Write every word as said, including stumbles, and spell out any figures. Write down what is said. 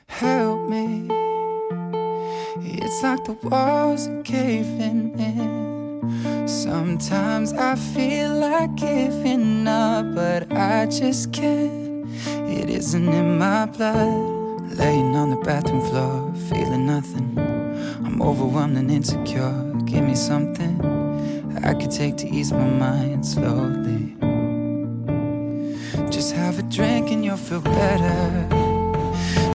help me. It's like the walls are caving in. Sometimes I feel like giving up, but I just can't. It isn't in my blood. Laying on the bathroom floor, feeling nothing. I'm overwhelmed and insecure. Give me something I could take to ease my mind slowly. Just have a drink and you'll feel better.